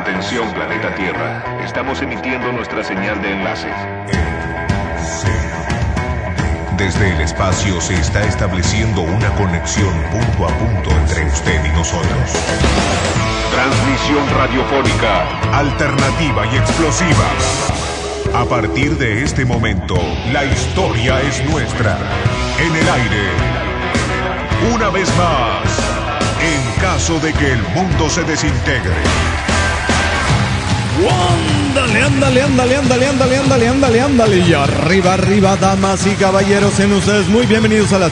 Atención, planeta Tierra. Estamos emitiendo nuestra señal de enlace. Desde el espacio se está estableciendo una conexión punto a punto entre usted y nosotros. Transmisión radiofónica Alternativa y explosiva. A partir de este momento, la historia es nuestra. En el aire. Una vez más, en caso de que el mundo se desintegre. Ándale. Y arriba, damas y caballeros, sean ustedes muy bienvenidos a la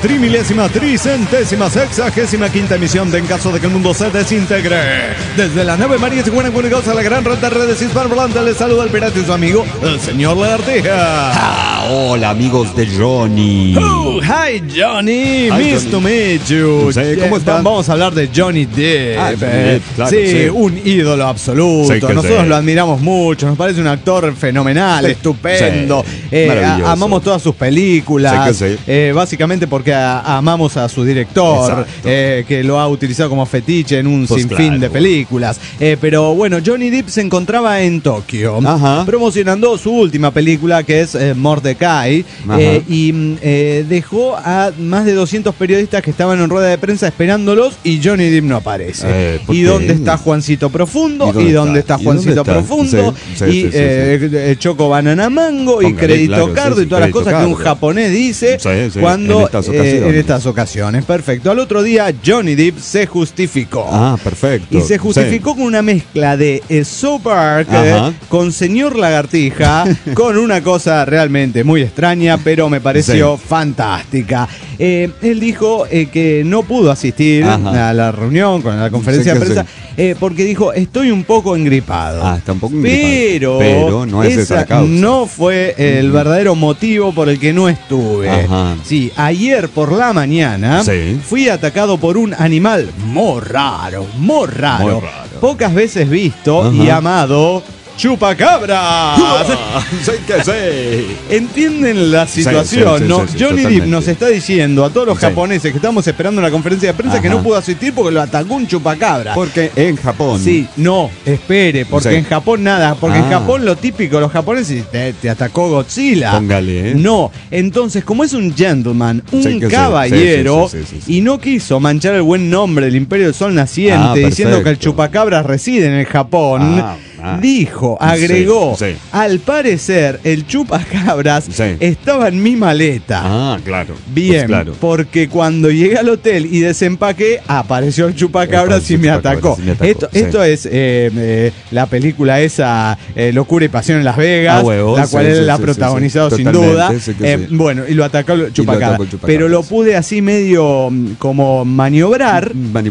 3.000.000, emisión de En caso de que el mundo se desintegre. Desde la nave María Tijuana, comunicados a la gran red de redes hispanohablantes, les saluda el pirata y su amigo, el señor Lagartija. Hola, amigos de Johnny. Oh, hi, Johnny. Nice to meet you. ¿Cómo están? Vamos a hablar de Johnny Depp. Claro, sí, un ídolo absoluto. Sí, Nosotros lo admiramos mucho. Nos parece un actor fenomenal, estupendo. Amamos todas sus películas. Básicamente porque amamos a su director, que lo ha utilizado como fetiche en un sinfín de películas. Pero bueno, Johnny Depp se encontraba en Tokio promocionando su última película, que es Mordecai, y dejó a más de 200 periodistas que estaban en rueda de prensa esperándolos, y Johnny Depp no aparece. ¿Y dónde está Juancito Profundo? ¿Y dónde está Juancito Profundo? Y Choco Banana Mango y Crédito Cardo y todas las cosas que un japonés dice cuando en estas ocasiones. Perfecto. Al otro día Johnny Depp se justificó. Perfecto. Y se justificó con una mezcla de South Park con Señor Lagartija, con una cosa realmente muy extraña, pero me pareció fantástica. Él dijo que no pudo asistir a la reunión, a la conferencia de prensa, porque dijo, estoy un poco engripado. Está un poco engripado. Pero no es esa la causa. No fue el verdadero motivo por el que no estuve. Sí, ayer por la mañana fui atacado por un animal muy raro. Pocas veces visto y amado. ¡Chupacabras! ¿Entienden la situación? ¿No? Johnny Depp nos está diciendo a todos los japoneses que estamos esperando una conferencia de prensa que no pudo asistir porque lo atacó un chupacabra. Porque en Japón. Sí, no, espere, porque en Japón nada. Porque en Japón lo típico, los japoneses, te atacó Godzilla. Póngale, No, entonces, como es un gentleman, un caballero, y no quiso manchar el buen nombre del Imperio del Sol Naciente diciendo que el chupacabra reside en el Japón. Agregó, al parecer el chupacabras estaba en mi maleta. Claro. Bien, porque cuando llegué al hotel y desempaqué, apareció el chupacabras y me atacó. Esto es la película esa, Locura y Pasión en Las Vegas, la cual él la ha protagonizado sin duda. Bueno, y lo atacó el chupacabras. Pero lo pude así medio como manipular,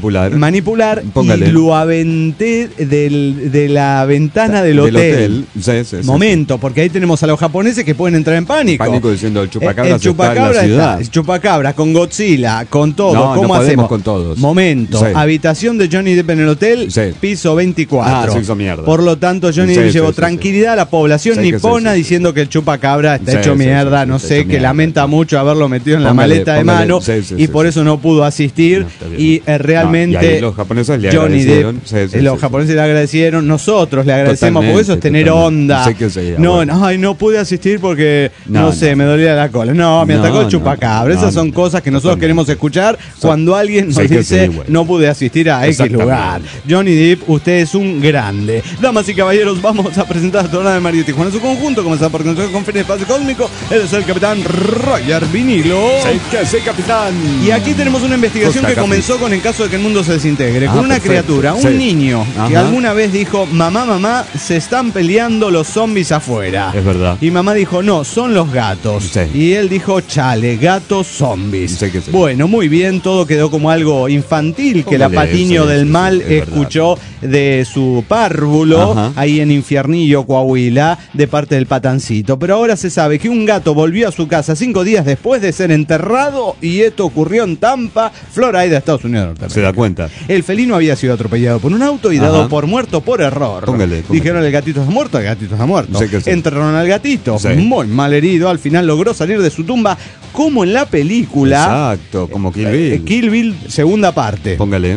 y lo aventé de la ventana del hotel. Momento, porque ahí tenemos a los japoneses que pueden entrar en pánico. Diciendo el chupacabra está en la ciudad. El chupacabra con Godzilla, con todo. ¿Cómo hacemos? Con todos. Momento, habitación de Johnny Depp en el hotel, piso 24. Se hizo mierda. Por lo tanto, Johnny Depp llevó tranquilidad a la población nipona diciendo que el chupacabra está hecho mierda. No sé, que lamenta mucho haberlo metido en la maleta de mano y por eso no pudo asistir. Y realmente los japoneses le Johnny agradecieron. Depp, los japoneses le agradecieron, nosotros le agradecemos, porque eso es tener onda. No pude asistir porque, no sé, me dolía la cola. Me atacó el chupacabra. Esas son cosas que nosotros queremos escuchar cuando alguien nos dice, no pude asistir a X lugar. Johnny Depp, usted es un grande. Damas y caballeros, vamos a presentar a toda la de María Tijuana en su conjunto, comenzando por Consejo de Conferencia de Espacio Cósmico. Él es el capitán Roger Vinilo. Sí, capitán. Y aquí tenemos una investigación que comenzó con el caso de que el mundo se desintegre, con una criatura, un niño, que alguna vez dijo, mamá, se están peleando los zombies afuera. Es verdad. Y mamá dijo, no, son los gatos. Y él dijo, chale, gatos zombies. Bueno, muy bien, todo quedó como algo infantil que la Patiño del Mal escuchó de su párvulo ahí en Infiernillo, Coahuila, de parte del Patancito. Pero ahora se sabe que un gato volvió a su casa 5 días después de ser enterrado, y esto ocurrió en Tampa, Florida, Estados Unidos de Norteamérica. Se da cuenta. El felino había sido atropellado por un auto y dado por muerto por error. Póngale. Dijeron, el gatito está muerto, el gatito está muerto. Enterraron al gatito, muy mal herido, al final logró salir de su tumba, como en la película. Exacto, como Kill Bill. Kill Bill, segunda parte. Póngale.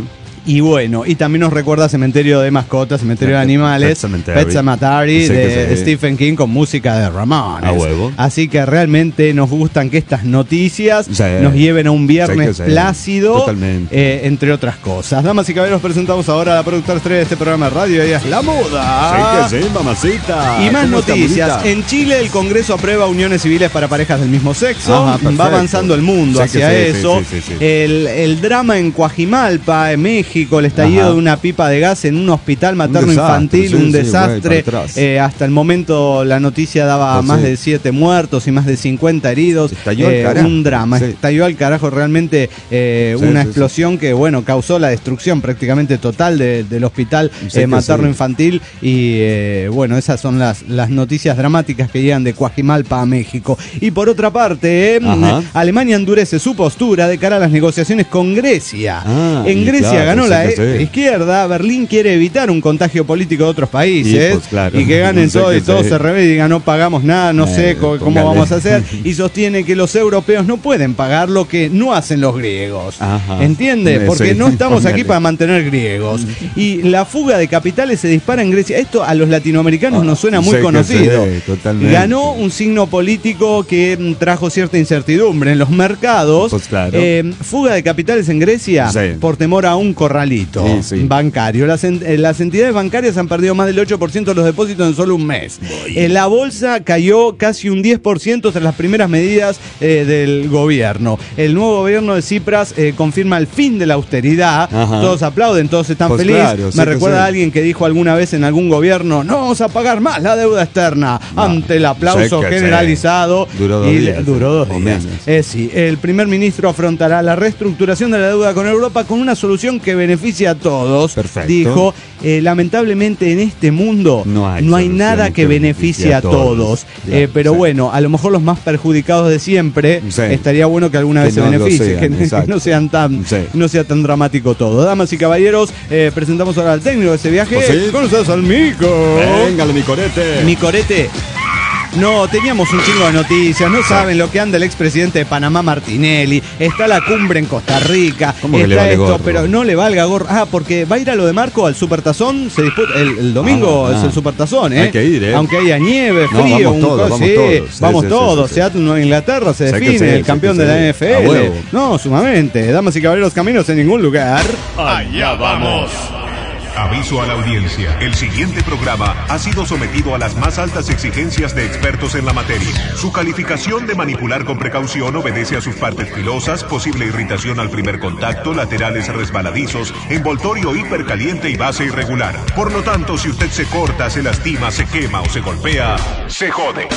Y bueno, y también nos recuerda Cementerio de Mascotas, Cementerio de Animales, Pet Sematary de Stephen King con música de Ramones. A huevo. Así que realmente nos gustan que estas noticias nos lleven a un viernes plácido, entre otras cosas. Damas y caballeros, presentamos ahora a la productora estrella de este programa de radio, ella es La Muda. Sí, mamacita. Y más noticias. En Chile el Congreso aprueba uniones civiles para parejas del mismo sexo. Va avanzando el mundo hacia eso. El drama en Coajimalpa, en México, el estallido de una pipa de gas en un hospital materno infantil, un desastre. Hasta el momento la noticia daba más de 7 muertos y más de 50 heridos. Un drama. Estalló al carajo realmente una explosión que, bueno, causó la destrucción prácticamente total del hospital materno infantil. Y bueno, esas son las noticias dramáticas que llegan de Coajimalpa a México. Y por otra parte, Alemania endurece su postura de cara a las negociaciones con Grecia. En Grecia ganó la izquierda. Berlín quiere evitar un contagio político de otros países y que ganen todo y todo se revele y digan no pagamos nada, no sé cómo vamos a hacer. Y sostiene que los europeos no pueden pagar lo que no hacen los griegos. ¿Entiende? Porque no estamos aquí para mantener griegos. Y la fuga de capitales se dispara en Grecia. Esto a los latinoamericanos nos suena muy conocido. Ganó un signo político que trajo cierta incertidumbre en los mercados. Fuga de capitales en Grecia por temor a un corralito bancario. Las entidades bancarias han perdido más del 8% de los depósitos en solo un mes. La bolsa cayó casi un 10% tras las primeras medidas del gobierno. El nuevo gobierno de Tsipras confirma el fin de la austeridad. Todos aplauden, todos están felices. Me recuerda a alguien que dijo alguna vez en algún gobierno: no vamos a pagar más la deuda externa. Ante el aplauso generalizado. Duró 2 días. El primer ministro afrontará la reestructuración de la deuda con Europa con una solución que beneficia a todos. Dijo, lamentablemente en este mundo no hay nada que beneficie a todos. Pero bueno, a lo mejor los más perjudicados de siempre, estaría bueno que alguna vez se beneficie, que no sea tan dramático todo. Damas y caballeros, presentamos ahora al técnico de ese viaje. Con ustedes al Mico. Véngale, Micorete. Micorete. No, teníamos un chingo de noticias. No saben lo que anda el expresidente de Panamá, Martinelli. Está la cumbre en Costa Rica. Está esto, pero no le valga gorro. Porque va a ir a lo de Marco al Supertazón. Se disputa el domingo, es el Supertazón, Hay que ir, Aunque haya nieve, frío, vamos todos. Seattle, Nueva Inglaterra, se define el campeón de la NFL. No, sumamente. Damas y caballeros, caminos en ningún lugar. Allá vamos. Aviso a la audiencia. El siguiente programa ha sido sometido a las más altas exigencias de expertos en la materia. Su calificación de manipular con precaución obedece a sus partes filosas, posible irritación al primer contacto, laterales resbaladizos, envoltorio hipercaliente y base irregular. Por lo tanto, si usted se corta, se lastima, se quema o se golpea, se jode.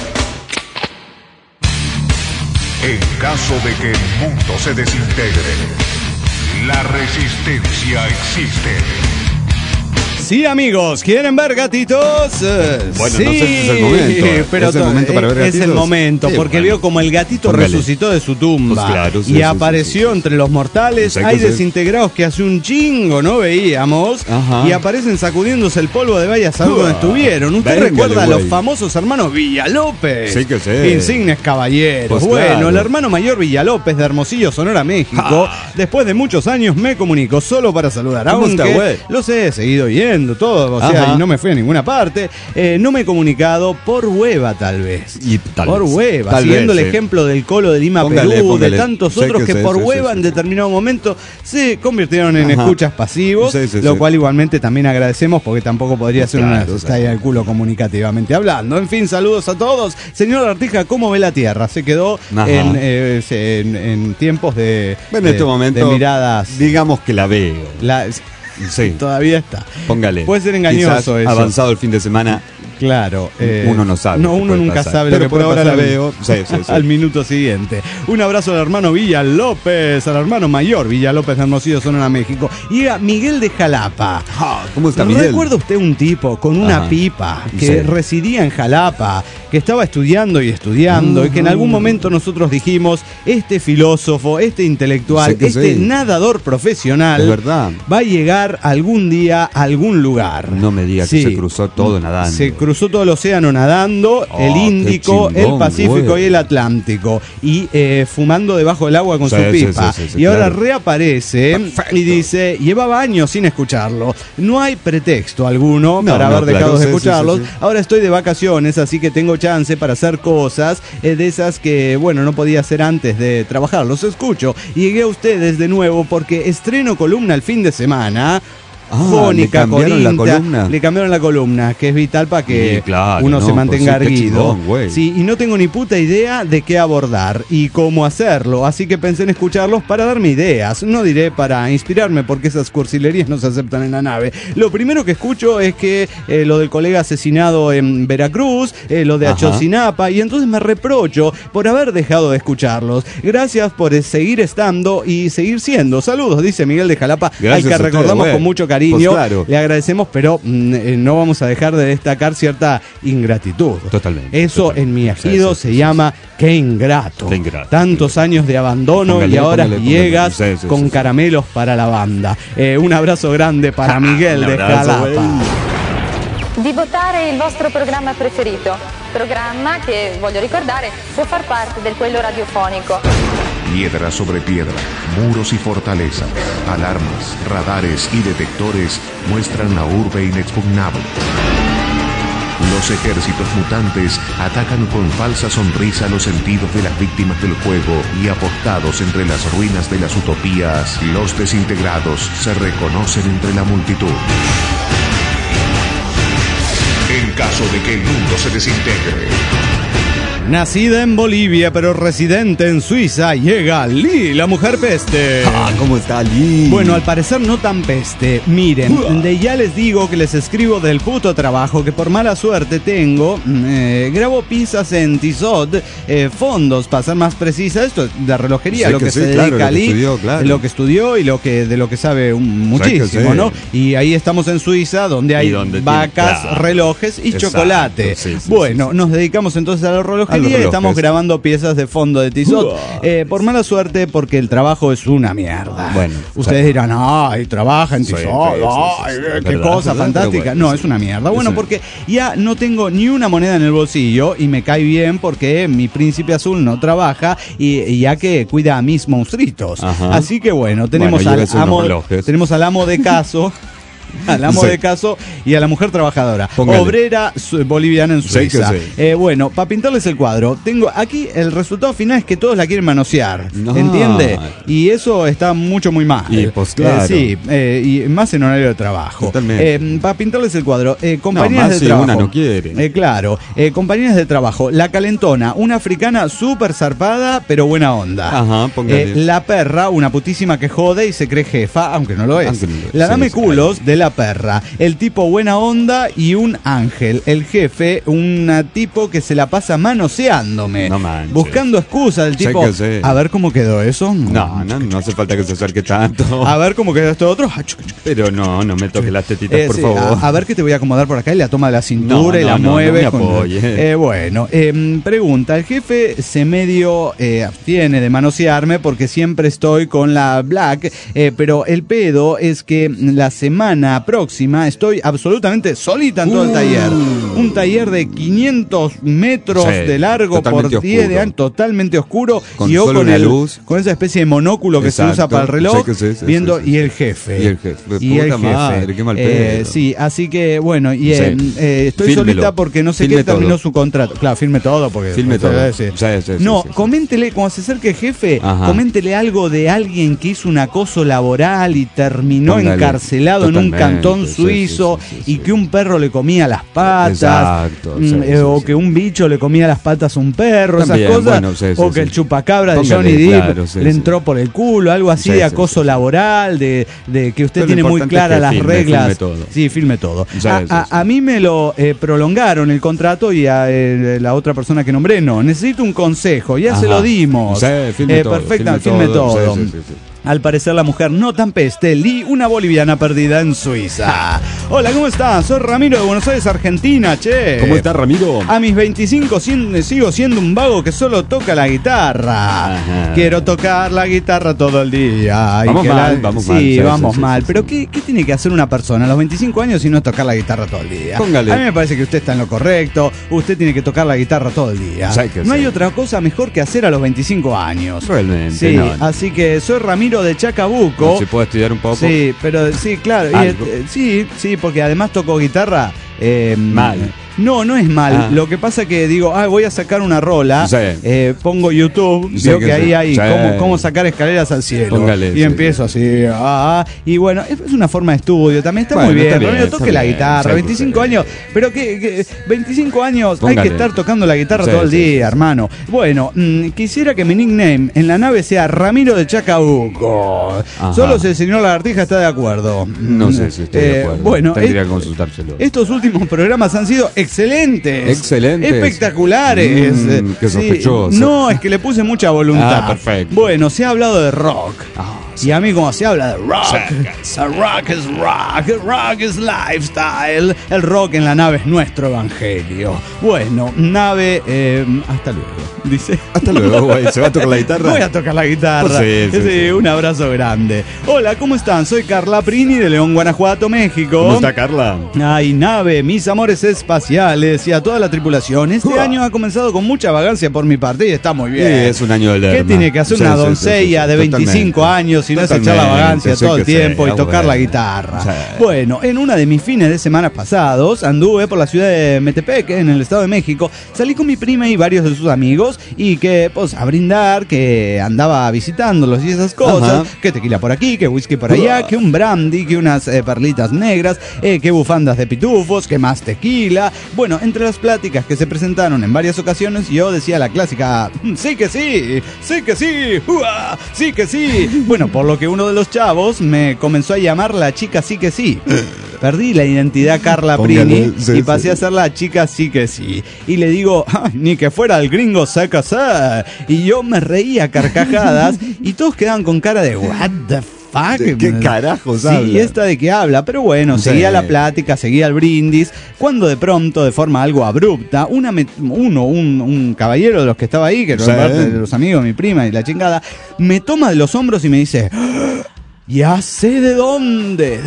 En caso de que el mundo se desintegre, la resistencia existe. Sí, amigos, ¿quieren ver gatitos? Bueno, sí, no sé si es el momento. Pero ¿Es el momento para ver gatitos? Es el momento, porque vio como el gatito resucitó de su tumba. Y apareció entre los mortales. Hay desintegrados que hace un chingo no veíamos. Y aparecen sacudiéndose el polvo de vaya a saber dónde estuvieron. ¿Usted recuerda a los famosos hermanos Villalópez? Sí que sé. Insignes caballeros. El hermano mayor Villalópez de Hermosillo, Sonora, México. Después de muchos años me comunico solo para saludar. Aunque los he seguido viendo todo, y no me fui a ninguna parte. No me he comunicado por hueva, tal vez. Por hueva, siguiendo el ejemplo del Colo de Lima, Perú, de tantos otros que por hueva en determinado momento se convirtieron en escuchas pasivos, lo cual igualmente también agradecemos, porque tampoco podría ser una estalla del culo comunicativamente hablando. En fin, saludos a todos. Señor Artija, ¿cómo ve la Tierra? Se quedó en tiempos de este momento, de miradas. Digamos que la veo. Todavía está. Póngale. Puede ser engañoso eso. Avanzado el fin de semana. Claro. Uno no sabe. No, uno nunca sabe lo que puede pasar. Pero por ahora la veo. Al minuto siguiente. Un abrazo al hermano Villalópez, al hermano mayor Villalópez de Hermosillo, Sonora, México. Y a Miguel de Jalapa. ¿Cómo está Miguel? ¿Recuerda usted un tipo con una pipa que residía en Jalapa, que estaba estudiando y que en algún momento nosotros dijimos, este filósofo, este intelectual, nadador profesional, es verdad, va a llegar algún día a algún lugar? No me diga que se cruzó todo nadando. cruzó todo el océano nadando, el Índico, el Pacífico y el Atlántico, y fumando debajo del agua con su pipa. Y ahora reaparece y dice, llevaba años sin escucharlo. No hay pretexto alguno para haber dejado de escucharlos. Ahora estoy de vacaciones, así que tengo chance para hacer cosas de esas que, bueno, no podía hacer antes de trabajar. Los escucho y llegué a ustedes de nuevo porque estreno columna el fin de semana. Jónica, le cambiaron la columna, que es vital para que uno se mantenga erguido. Sí, y no tengo ni puta idea de qué abordar y cómo hacerlo, así que pensé en escucharlos para darme ideas. No diré para inspirarme, porque esas cursilerías no se aceptan en la nave. Lo primero que escucho es que lo del colega asesinado en Veracruz, lo de Ayotzinapa, y entonces me reprocho por haber dejado de escucharlos. Gracias por seguir estando y seguir siendo. Saludos, dice Miguel de Jalapa, al que recordamos con mucho cariño. Pues claro. Le agradecemos, pero no vamos a dejar de destacar cierta ingratitud. Totalmente. Eso en mi ejido se llama qué ingrato. Tantos años de abandono y ahora llegas con caramelos para la banda. Un abrazo grande para Miguel de Jalapa. Di votare il vostro programma preferito, programma che, voglio ricordare, può far parte del quello radiofonico. Piedra sobre piedra, muros y fortalezas, alarmas, radares y detectores muestran la urbe inexpugnable. Los ejércitos mutantes atacan con falsa sonrisa los sentidos de las víctimas del juego y apostados entre las ruinas de las utopías, los desintegrados se reconocen entre la multitud. En caso de que el mundo se desintegre. Nacida en Bolivia pero residente en Suiza, llega Lee, la mujer peste. ¿Cómo está Lee? Bueno, al parecer no tan peste. Miren, de ya les digo que les escribo del puto trabajo que por mala suerte tengo. Grabo pizzas en Tissot, fondos, para ser más precisa. Esto es de relojería, lo que se dedica a Lee, lo que estudió y de lo que sabe muchísimo, ¿no? Y ahí estamos en Suiza, donde hay vacas, relojes y chocolate. Bueno, nos dedicamos entonces a la relojería. Estamos grabando piezas de fondo de Tissot. Por mala suerte, porque el trabajo es una mierda. Bueno, ustedes dirán, ay, trabaja en Tissot, qué cosa fantástica. No, es una mierda. Bueno, porque ya no tengo ni una moneda en el bolsillo y me cae bien porque mi príncipe azul no trabaja y ya que cuida a mis monstruitos. Así que bueno, tenemos al amo de caso. Al amo de caso y a la mujer trabajadora, obrera boliviana en Suiza. Bueno, para pintarles el cuadro, tengo aquí el resultado final es que todos la quieren manosear, ¿entiende? Y eso está muy mal. Y pues claro. Y más en horario de trabajo. Para pintarles el cuadro, compañeras de trabajo. Una no quiere. Claro, compañeras de trabajo. La calentona, una africana súper zarpada, pero buena onda. La perra, una putísima que jode y se cree jefa, aunque no lo es. La dame culos de la perra, el tipo buena onda y un ángel, el jefe, un tipo que se la pasa manoseándome, buscando excusas del tipo, a ver cómo quedó eso. No hace falta que se acerque tanto. A ver cómo quedó esto otro. Pero no me toques las tetitas, por favor. A ver que te voy a acomodar por acá y la toma de la cintura y la mueve. No me apoye. Bueno, pregunta, el jefe se medio abstiene de manosearme porque siempre estoy con la Black, pero el pedo es que la semana próxima estoy absolutamente solita en todo el taller. Un taller de 500 metros de largo por 10 de ancho, totalmente oscuro, con y yo solo luz, con esa especie de monóculo que se usa para el reloj, viendo y el jefe. Y el jefe. Madre, qué mal pedo. Sí, así que bueno, y estoy solita porque no sé qué terminó su contrato. Claro, firme todo porque firme todo. No, coméntele cuando se acerque el jefe, coméntele algo de alguien que hizo un acoso laboral y terminó encarcelado en un cantón suizo y que un perro le comía las patas, o que un bicho le comía las patas a un perro, esas cosas, o que el chupacabra de Johnny Depp le entró por el culo, algo así de acoso laboral, de que usted tiene muy claras las reglas. Firme todo. A mí me lo prolongaron el contrato y a la otra persona que nombré no. Necesito un consejo, ya se lo dimos. Perfecto, firme todo. Al parecer la mujer no tan peste, Lee, una boliviana perdida en Suiza. Hola, ¿cómo estás? Soy Ramiro de Buenos Aires, Argentina, che. ¿Cómo estás, Ramiro? A mis 25 sigo siendo un vago que solo toca la guitarra. Ajá. Quiero tocar la guitarra todo el día. Vamos mal. Sí, vamos mal. Pero ¿qué tiene que hacer una persona a los 25 años si no es tocar la guitarra todo el día? Póngale. A mí me parece que usted está en lo correcto. Usted tiene que tocar la guitarra todo el día. No hay otra cosa mejor que hacer a los 25 años. Realmente. Sí, no. Así que soy Ramiro de Chacabuco. ¿Se puede estudiar un poco? Sí, pero sí, claro. Sí, porque además toco guitarra. Mal. No es mal. Lo que pasa que digo, voy a sacar una rola. Sí. Pongo YouTube, veo que ahí hay cómo sacar escaleras al cielo. Póngale, y empiezo así. Y bueno, es una forma de estudio. También está muy bien. Pero toque la guitarra. 25 años. Pero que 25 años póngale. Hay que estar tocando la guitarra todo el día, hermano. Bueno, quisiera que mi nickname en la nave sea Ramiro de Chacabuco. Ajá. Solo si el señor Lagartija está de acuerdo. No sé si estoy de acuerdo. Bueno, tendría que consultárselo. Estos últimos programas han sido excelentes, espectaculares. Qué sospechoso. No, es que le puse mucha voluntad. Perfecto. Bueno, se ha hablado de rock. Y a mí como se habla de rock es rock is lifestyle. El rock en la nave es nuestro evangelio. Bueno, nave, hasta luego. Dice. Hasta luego, güey. ¿Se va a tocar la guitarra? Voy a tocar la guitarra. Sí. Un abrazo grande. Hola, ¿cómo están? Soy Carla Prini de León, Guanajuato, México. ¿Cómo está, Carla? Ay, nave, mis amores espaciales y a toda la tripulación. Este año ha comenzado con mucha vagancia por mi parte y está muy bien. Sí, es un año de lerma. ¿Qué tiene que hacer una doncella de 25 años si no es echar la vagancia todo el tiempo y tocar la guitarra? Bueno, en una de mis fines de semana pasados anduve por la ciudad de Metepec, en el Estado de México. Salí con mi prima y varios de sus amigos y que, pues, a brindar, que andaba visitándolos y esas cosas. Que tequila por aquí, que whisky por allá, que un brandy, que unas perlitas negras, que bufandas de pitufos, que más tequila. Bueno, entre las pláticas que se presentaron en varias ocasiones, yo decía la clásica, sí que sí, sí que sí, sí que sí. Bueno, por lo que uno de los chavos me comenzó a llamar la chica sí que sí. Perdí la identidad Carla Prini y pasé a ser la chica sí que sí. Y le digo, ni que fuera el gringo saca. Y yo me reía a carcajadas y todos quedaban con cara de what the fuck. ¿De qué carajos habla? Sí, esta de qué habla. Pero bueno, seguía la plática, seguía el brindis, cuando de pronto, de forma algo abrupta, un caballero de los que estaba ahí, que era parte de los amigos, mi prima y la chingada, me toma de los hombros y me dice, ya sé de dónde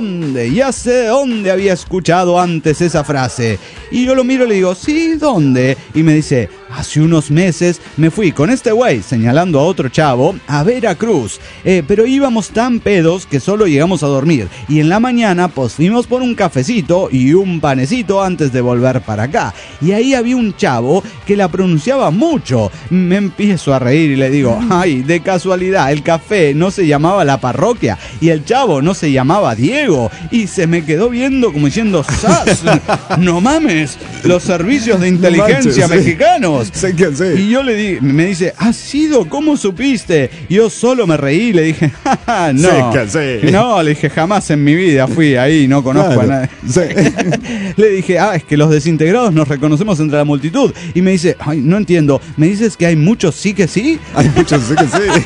había escuchado antes esa frase. Y yo lo miro y le digo, ¿sí? ¿Dónde? Y me dice, hace unos meses me fui con este güey, señalando a otro chavo, a Veracruz. Pero íbamos tan pedos que solo llegamos a dormir. Y en la mañana, pues fuimos por un cafecito y un panecito antes de volver para acá. Y ahí había un chavo que la pronunciaba mucho. Me empiezo a reír y le digo, ay, de casualidad, el café no se llamaba La Parroquia y el chavo no se llamaba Diego. Y se me quedó viendo como diciendo, ¡sas! ¡No mames! Los servicios de inteligencia mexicanos. Sé que sé. Y yo le di, me dice, ¿has sido? ¿Cómo supiste? Yo solo me reí y le dije, ¡ja, no! Sé que sé. No, le dije, jamás en mi vida fui ahí, no conozco a nadie. Le dije, es que los desintegrados nos reconocemos entre la multitud. Y me dice, ay, no entiendo, ¿me dices que hay muchos sí que sí? Hay muchos sí que sí.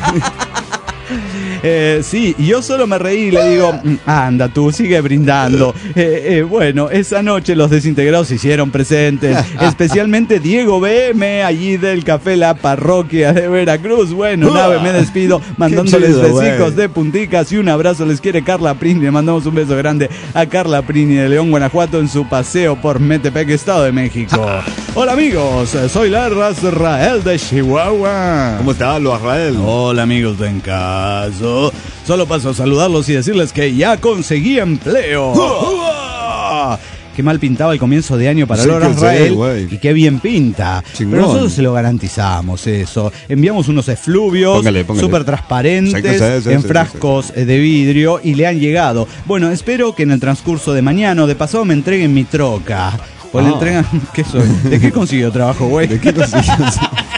Sí, y yo solo me reí y le digo, anda tú, sigue brindando. Bueno, esa noche los desintegrados se hicieron presentes, especialmente Diego BM, allí del Café La Parroquia de Veracruz. Bueno, nave, me despido, mandándoles besicos de punticas y un abrazo. Les quiere Carla Prini, le mandamos un beso grande a Carla Prini de León, Guanajuato, en su paseo por Metepec, Estado de México. Hola amigos, soy Larrael de Chihuahua. ¿Cómo está, Larrael? Hola amigos de En Caso. Solo paso a saludarlos y decirles que ya conseguí empleo. Qué mal pintaba el comienzo de año para Larrael y qué bien pinta. Chingón. Pero nosotros se lo garantizamos eso. Enviamos unos efluvios súper transparentes en frascos de vidrio y le han llegado. Bueno, espero que en el transcurso de mañana o de pasado me entreguen mi troca. Pues le entregan... ¿Qué soy? ¿De qué consiguió trabajo, güey? ¿De qué consiguió?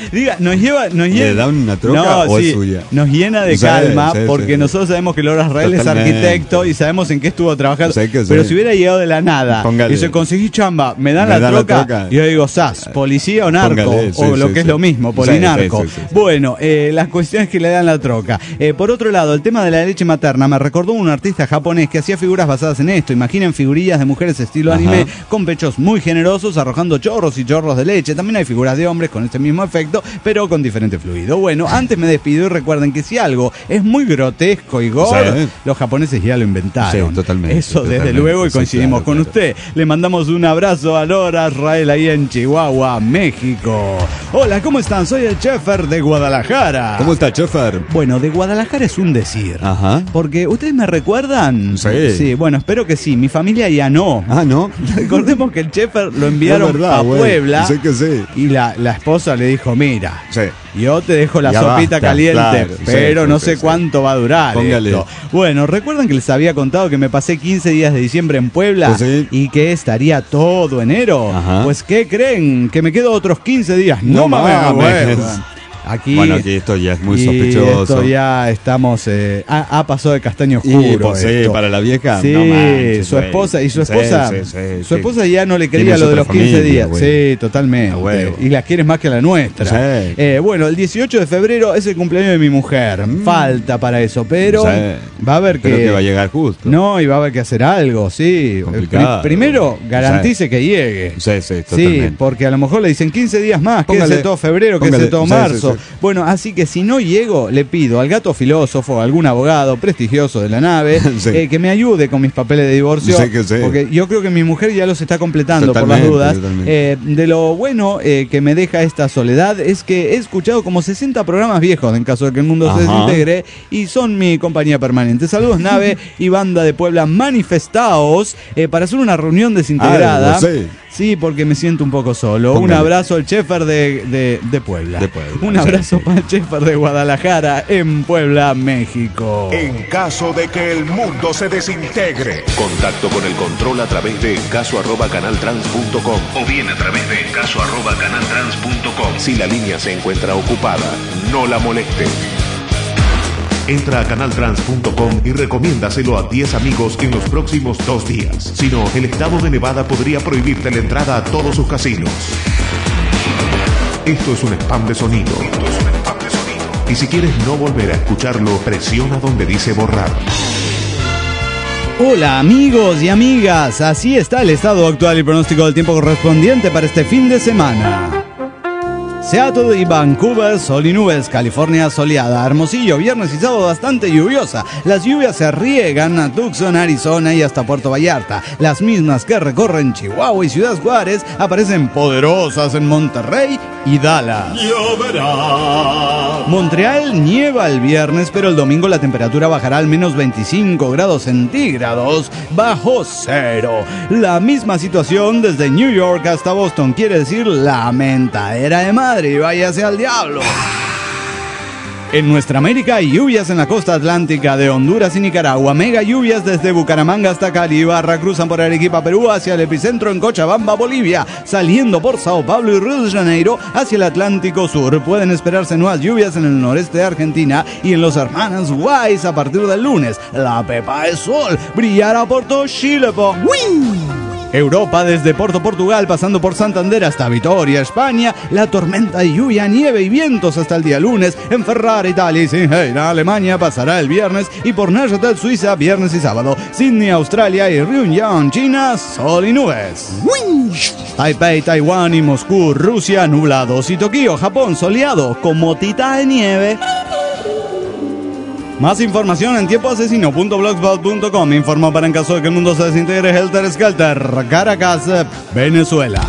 Diga, nos llena. ¿Le da una troca o es suya? Nos llena de calma porque nosotros sabemos que Lora Israel es arquitecto y sabemos en qué estuvo trabajando. Pero si hubiera llegado de la nada y se conseguí chamba, me dan la troca, y yo digo, SAS, policía o narco, o lo que es lo mismo, polinarco. Bueno, las cuestiones que le dan la troca. Por otro lado, el tema de la leche materna me recordó un artista japonés que hacía figuras basadas en esto. Imaginen figurillas de mujeres estilo anime con pechos muy generosos arrojando chorros y chorros de leche. También hay figuras de hombres con este mismo efecto, pero con diferente fluido. Bueno, antes me despido y recuerden que si algo es muy grotesco y gore, los japoneses ya lo inventaron. Sí, totalmente. Eso desde luego, y coincidimos con usted. Le mandamos un abrazo a Lora Israel ahí en Chihuahua, México. Hola, ¿cómo están? Soy el Chefer de Guadalajara. ¿Cómo está, Chefer? Bueno, de Guadalajara es un decir. Ajá. Porque, ¿ustedes me recuerdan? Sí. Sí, bueno, espero que sí. Mi familia ya no. Ah, ¿no? Recordemos que el Chefer lo enviaron a Puebla. Sí que sí. Y la esposa le dijo, mira, yo te dejo la ya sopita basta, caliente, claro, pero no sé cuánto va a durar esto. Bueno, ¿recuerdan que les había contado que me pasé 15 días de diciembre en Puebla y que estaría todo enero? Ajá. Pues, ¿qué creen? Que me quedo otros 15 días. No mames. Aquí esto ya es muy sospechoso. Esto ya estamos. Ha pasado de castaño oscuro. Sí, para la vieja. Sí, no manches, su esposa. Y su esposa. Su esposa ya no le quería lo de los 15 días. Sí, totalmente. Y la quieres más que la nuestra. Bueno, el 18 de febrero es el cumpleaños de mi mujer. Falta para eso, pero va a haber que. Creo que va a llegar justo. No, y va a haber que hacer algo, sí. Primero, garantice que llegue. Sí, totalmente. Sí, porque a lo mejor le dicen 15 días más, quédese todo febrero, quédese todo marzo. Bueno, así que si no llego, le pido al gato filósofo, a algún abogado prestigioso de la nave, que me ayude con mis papeles de divorcio. Porque yo creo que mi mujer ya los está completando por las dudas. De lo bueno que me deja esta soledad es que he escuchado como 60 programas viejos en caso de que el mundo se desintegre y son mi compañía permanente. Saludos, nave y banda de Puebla, manifestaos para hacer una reunión desintegrada. Sí, porque me siento un poco solo. Un abrazo al Chefer de Puebla. Un abrazo para el Chefer de Guadalajara en Puebla, México. En caso de que el mundo se desintegre. Contacto con el control a través de caso@canaltrans.com o bien a través de caso@canaltrans.com. Si la línea se encuentra ocupada, no la moleste. Entra a canaltrans.com y recomiéndaselo a 10 amigos en los próximos 2 días. Si no, el estado de Nevada podría prohibirte la entrada a todos sus casinos. Esto es un spam de sonido. Y si quieres no volver a escucharlo, presiona donde dice borrar. Hola amigos y amigas, así está el estado actual y pronóstico del tiempo correspondiente para este fin de semana. Seattle y Vancouver, sol y nubes. California, soleada. Hermosillo, viernes y sábado bastante lluviosa. Las lluvias se riegan a Tucson, Arizona y hasta Puerto Vallarta. Las mismas que recorren Chihuahua y Ciudad Juárez aparecen poderosas en Monterrey y Dallas. Lloverá. Montreal nieva el viernes, pero el domingo la temperatura bajará al menos 25 grados centígrados, bajo cero. La misma situación desde New York hasta Boston, quiere decir la mentadera de madre. Y váyase al diablo. En nuestra América hay lluvias en la costa atlántica de Honduras y Nicaragua. Mega lluvias desde Bucaramanga hasta Cali y Barra. Cruzan por Arequipa, Perú, hacia el epicentro en Cochabamba, Bolivia. Saliendo por Sao Paulo y Río de Janeiro hacia el Atlántico Sur. Pueden esperarse nuevas lluvias en el noreste de Argentina y en los Hermanas Guays a partir del lunes. La pepa de sol brillará por todo Chile. Europa, desde Porto, Portugal, pasando por Santander hasta Vitoria, España, la tormenta de lluvia, nieve y vientos hasta el día lunes. En Ferrara, Italia y Shanghai, Alemania, pasará el viernes. Y por Neuchâtel, Suiza, viernes y sábado. Sydney, Australia y Ryugyang, China, sol y nubes. Taipei, Taiwán y Moscú, Rusia, nublados. Y Tokio, Japón, soleado, con motita de nieve. Más información en tiempoasesino.blogspot.com. Informa para en caso de que el mundo se desintegre. Helter Skelter, Caracas, Venezuela.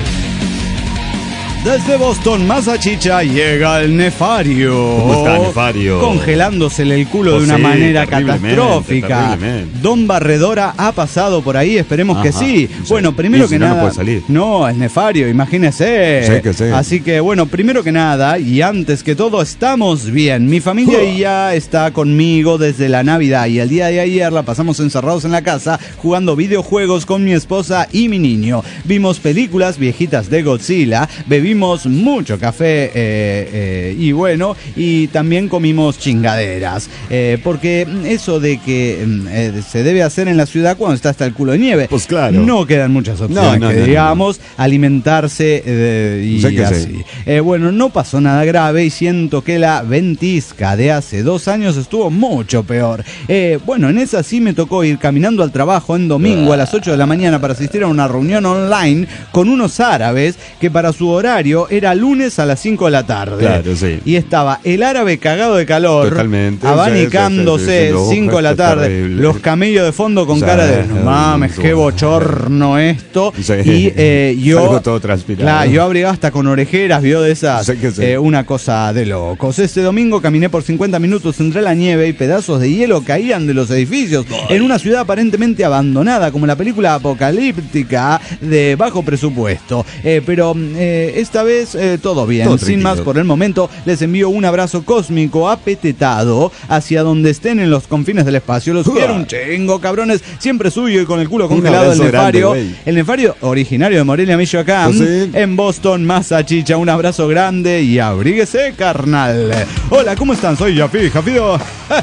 Desde Boston, Massachusetts, llega el Nefario. ¿Cómo está, Nefario? Congelándosele el culo de una manera catastrófica. Don Barredora ha pasado por ahí, esperemos que sí. Bueno, primero que nada. No puede salir. No, es Nefario, imagínese. Sí. Así que, bueno, primero que nada, y antes que todo, estamos bien. Mi familia ya está conmigo desde la Navidad y el día de ayer la pasamos encerrados en la casa jugando videojuegos con mi esposa y mi niño. Vimos películas viejitas de Godzilla, bebimos tuvimos mucho café y bueno, y también comimos chingaderas, porque eso de que se debe hacer en la ciudad cuando está hasta el culo de nieve, pues claro, no quedan muchas opciones, digamos, alimentarse y así. Bueno, no pasó nada grave y siento que la ventisca de hace 2 años estuvo mucho peor. Bueno, en esa sí me tocó ir caminando al trabajo en domingo a las 8 de la mañana para asistir a una reunión online con unos árabes que para su horario era lunes a las 5 de la tarde. Claro, sí. Y estaba el árabe cagado de calor, totalmente, abanicándose 5 de la tarde, terrible. Los camellos de fondo con cara de no mames, qué bochorno esto. Y yo todo transpirado. Claro, yo abrigado hasta con orejeras, vio de esas, una cosa de locos. Este domingo caminé por 50 minutos entre la nieve y pedazos de hielo caían de los edificios en una ciudad aparentemente abandonada, como la película apocalíptica de bajo presupuesto. Pero esta vez todo bien. Todo sin más por el momento, les envío un abrazo cósmico apetetado hacia donde estén en los confines del espacio. Los quiero un chingo, cabrones. Siempre suyo y con el culo congelado el nefario. Grande, el nefario originario de Morelia, Michoacán, en Boston, Massachusetts. Un abrazo grande y abríguese, carnal. Hola, ¿cómo están? Soy Jafido.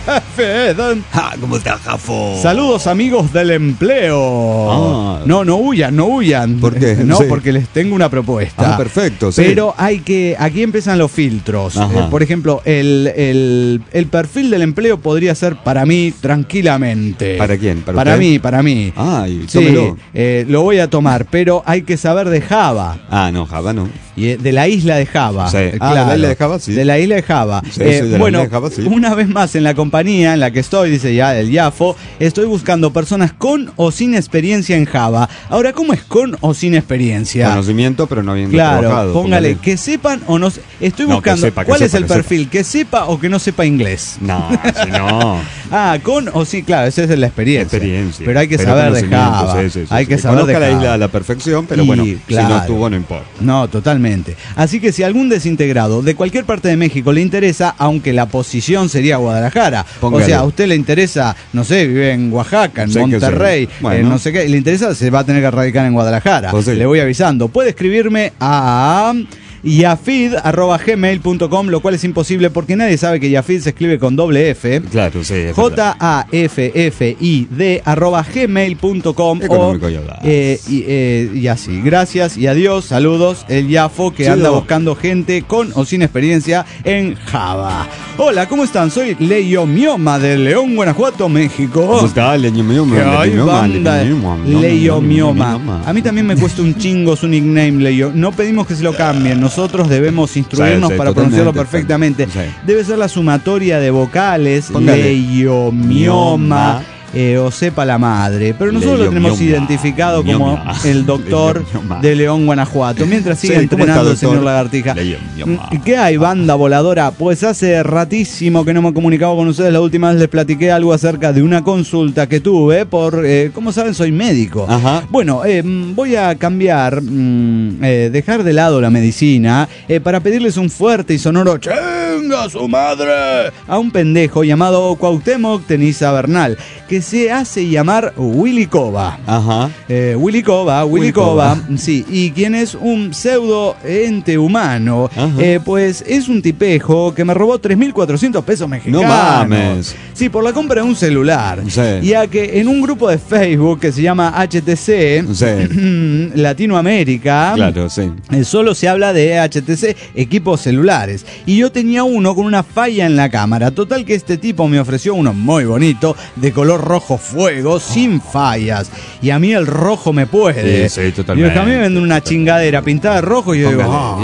¿Cómo está, Jafo? Saludos, amigos del empleo. No huyan. ¿Por qué? No, porque les tengo una propuesta. Perfecto, Pero aquí empiezan los filtros. Por ejemplo, el perfil del empleo podría ser para mí tranquilamente. ¿Para quién? Para mí. Tómelo. Lo voy a tomar, pero hay que saber de Java. No, Java no. Y de la isla de Java. Claro, de la isla de Java, sí. De la isla de Java. Bueno, una vez más en la compañía en la que estoy, dice ya el Yafo, estoy buscando personas con o sin experiencia en Java. Ahora, ¿cómo es con o sin experiencia? Conocimiento, pero no bien trabajado. Claro, póngale que sepan o no. Estoy buscando, ¿cuál es el perfil? ¿Que sepa o que no sepa inglés? No, si no. Con o sí, claro, esa es la experiencia. Pero hay que saber de Java. Hay que saber de Java. La isla a la perfección, pero bueno, claro, si no estuvo, no importa. No, totalmente. Así que si algún desintegrado de cualquier parte de México le interesa, aunque la posición sería Guadalajara, póngale. O sea, a usted le interesa, no sé, vive en Oaxaca, en Monterrey, bueno, no sé qué, le interesa, se va a tener que radicar en Guadalajara. Le voy avisando. Puede escribirme a yafid@gmail.com, lo cual es imposible porque nadie sabe que Yafid se escribe con doble F. Claro, sí. JAFFID@gmail.com y así. Gracias y adiós. Saludos. El Yafo que anda buscando gente con o sin experiencia en Java. Hola, ¿cómo están? Soy Leyo Mioma de León, Guanajuato, México. ¿Cómo está, Leyo Mioma? Leyo Mioma. A mí también me cuesta un chingo su nickname, Leyo. No pedimos que se lo cambien. Nosotros debemos instruirnos para pronunciarlo perfectamente. Debe ser la sumatoria de vocales, Leyo Mioma. O sepa la madre, pero nosotros lo tenemos identificado como el doctor de León, Guanajuato, mientras sigue entrenando el señor Lagartija. ¿Qué hay, banda voladora? Pues hace ratísimo que no me he comunicado con ustedes. La última vez les platiqué algo acerca de una consulta que tuve por, como saben, soy médico. Bueno, voy a cambiar, dejar de lado la medicina para pedirles un fuerte y sonoro ¡chinga su madre! A un pendejo llamado Cuauhtémoc Teniza Bernal, que se hace llamar Willy Cova. Willy Cova, sí, y quien es un pseudo ente humano, pues es un tipejo que me robó 3.400 pesos mexicanos. No mames. Sí, por la compra de un celular. Ya que en un grupo de Facebook que se llama HTC Latinoamérica, claro, solo se habla de HTC equipos celulares. Y yo tenía uno con una falla en la cámara. Total que este tipo me ofreció uno muy bonito, de color rojo fuego, sin fallas. Y a mí el rojo me puede. Sí, totalmente. Y a mí me venden una chingadera pintada de rojo y yo digo,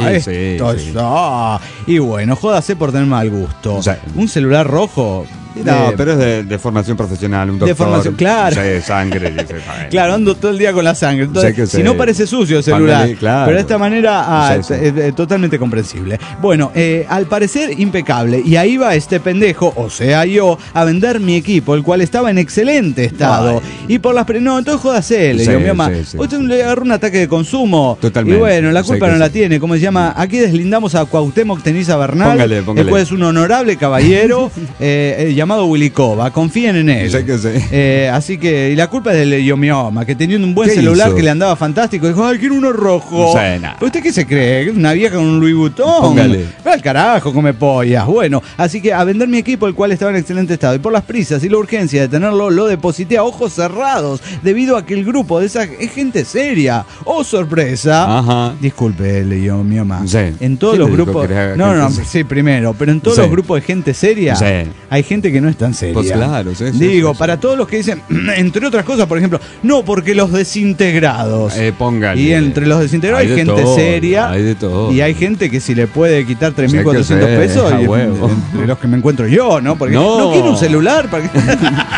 Y bueno, jódase por tener mal gusto. Un celular rojo. No, pero es de formación profesional, un doctor. De formación, claro. Sangre. Claro, ando todo el día con la sangre. Entonces, si no parece sucio el celular, pero de esta manera es totalmente comprensible. Bueno, al parecer impecable. Y ahí va este pendejo, o sea yo, a vender mi equipo, el cual estaba en excelente estado. Y por las... No, entonces jódase, le digo, mi mamá, usted le agarró un ataque de consumo. Totalmente. Y bueno, la culpa no la tiene. ¿Cómo se llama? Aquí deslindamos a Cuauhtémoc Teniza Bernal. Póngale. Después es un honorable caballero llamado llamado Wilikova, confíen en él. Sé que sí. Así que, y la culpa es del Yomioma, que teniendo un buen celular que le andaba fantástico, dijo, ay, quiero uno rojo. No sé, nada. ¿Usted qué se cree? ¿Una vieja con un Louis Vuitton? Póngale. Va al carajo, come pollas. Bueno, así que a vender mi equipo, el cual estaba en excelente estado, y por las prisas y la urgencia de tenerlo, lo deposité a ojos cerrados, debido a que el grupo de esa es gente seria. ¡Oh, sorpresa! Ajá. Disculpe, Yomioma. Sí. En todos los grupos... No, sí, primero, pero en todos los grupos de gente seria, hay gente que no es tan seria. Pues claro, Digo, para todos los que dicen, entre otras cosas, por ejemplo, no, porque los desintegrados. Póngale. Y entre los desintegrados hay gente seria. Hay de todo. Y hay gente que si le puede quitar 3.400 pesos, entre los que me encuentro yo, ¿no? Porque no quiero un celular para que...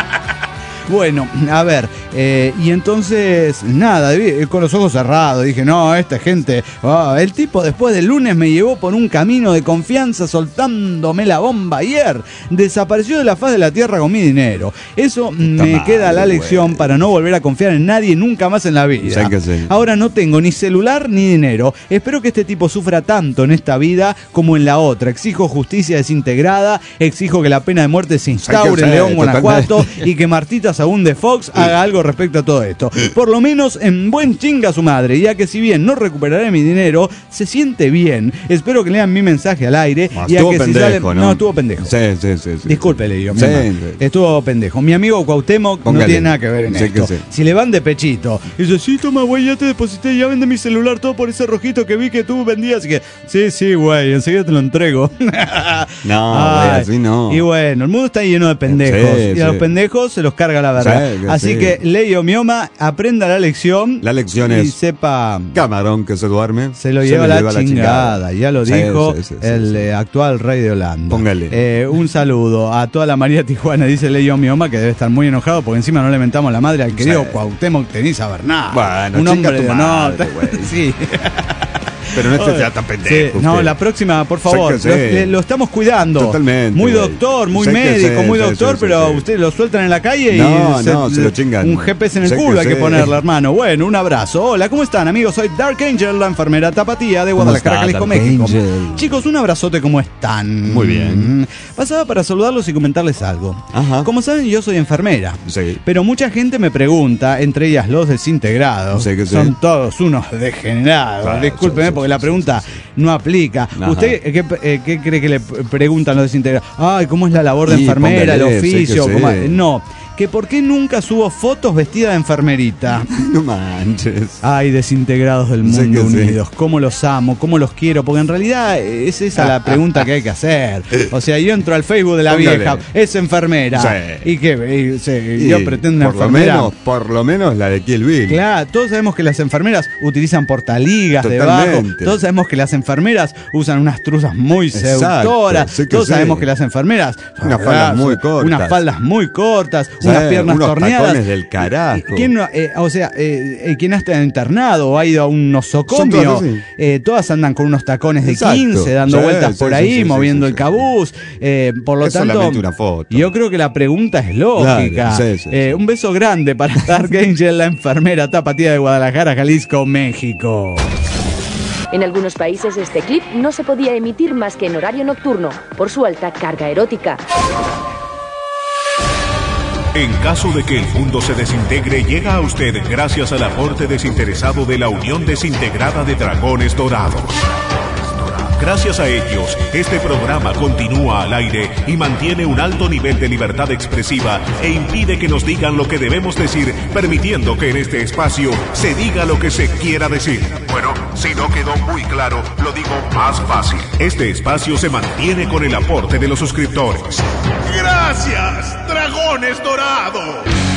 Bueno, a ver, y entonces, nada, con los ojos cerrados, dije, no, esta gente, el tipo después del lunes me llevó por un camino de confianza soltándome la bomba ayer, desapareció de la faz de la tierra con mi dinero. Eso me queda la lección para no volver a confiar en nadie nunca más en la vida. Ahora no tengo ni celular ni dinero, espero que este tipo sufra tanto en esta vida como en la otra. Exijo justicia desintegrada, exijo que la pena de muerte se instaure en León, Guanajuato, y que Martita Sagún de Fox haga algo respecto a todo esto. Por lo menos en buen chinga su madre, ya que si bien no recuperaré mi dinero, se siente bien. Espero que lean mi mensaje al aire. Y a que pendejo, si sale... ¿no? Estuvo pendejo. Sí. Disculpe, le digo. Estuvo pendejo. Mi amigo Cuauhtémoc no tiene nada que ver en esto. Si le van de pechito, y dice, sí, toma, güey, ya te deposité, ya vende mi celular todo por ese rojito que vi que tú vendías. Así que, sí, güey, enseguida te lo entrego. No, güey, así no. Y bueno, el mundo está lleno de pendejos. Y a los pendejos se los carga la verdad. Así que Leo Mioma, aprenda la lección. La lección es, y sepa, camarón que se duerme se lo lleva la chingada. Ya lo dijo el actual rey de Holanda. Póngale. Un saludo a toda la María Tijuana, dice Leo Mioma, que debe estar muy enojado porque encima no le mentamos la madre al querido Cuauhtémoc Tenisa Bernal. Bueno, un hombre de honor. Sí. Pero no esté ya tan pendejo. No, la próxima, por favor. Lo estamos cuidando. Totalmente. Muy doctor, muy médico, muy doctor, pero ustedes lo sueltan en la calle y se lo chingan. Un GPS en el culo hay que ponerle, hermano. Bueno, un abrazo. Hola, ¿cómo están, amigos? Soy Dark Angel, la enfermera tapatía de Guadalajara, Jalisco, México. Chicos, un abrazote, ¿cómo están? Muy bien. Pasaba para saludarlos y comentarles algo. Ajá. Como saben, yo soy enfermera. Sí. Pero mucha gente me pregunta, entre ellas los desintegrados. Son todos unos degenerados. Claro, discúlpeme porque la pregunta no aplica. Ajá. ¿Usted qué cree que le preguntan los desintegrados? Ay, ¿cómo es la labor de enfermera, el oficio? No. Que por qué nunca subo fotos vestida de enfermerita. No manches. Ay, desintegrados del mundo unidos. ¿Cómo los amo? ¿Cómo los quiero? Porque en realidad es esa la pregunta que hay que hacer. O sea, yo entro al Facebook de la vieja, es enfermera. ¿Y qué? Yo pretendo una enfermera. Por lo menos la de Kill Bill. Claro, todos sabemos que las enfermeras utilizan portaligas debajo. Todos sabemos que las enfermeras usan unas truzas muy seductoras. Todos sabemos que las enfermeras unas faldas muy cortas. Unas faldas muy cortas. Unas piernas unos torneadas. Tacones del carajo. ¿Quién ha estado internado o ha ido a un nosocomio? Todas andan con unos tacones de 15, dando vueltas por ahí, moviendo el cabuz. Por lo tanto, una foto. Yo creo que la pregunta es lógica. Claro, un beso grande para Dark Angel, la enfermera tapatía de Guadalajara, Jalisco, México. En algunos países este clip no se podía emitir más que en horario nocturno, por su alta carga erótica. En caso de que el mundo se desintegre, llega a usted gracias al aporte desinteresado de la Unión Desintegrada de Dragones Dorados. Gracias a ellos, este programa continúa al aire y mantiene un alto nivel de libertad expresiva e impide que nos digan lo que debemos decir, permitiendo que en este espacio se diga lo que se quiera decir. Bueno, si no quedó muy claro, lo digo más fácil. Este espacio se mantiene con el aporte de los suscriptores. ¡Gracias, Dragones Dorados!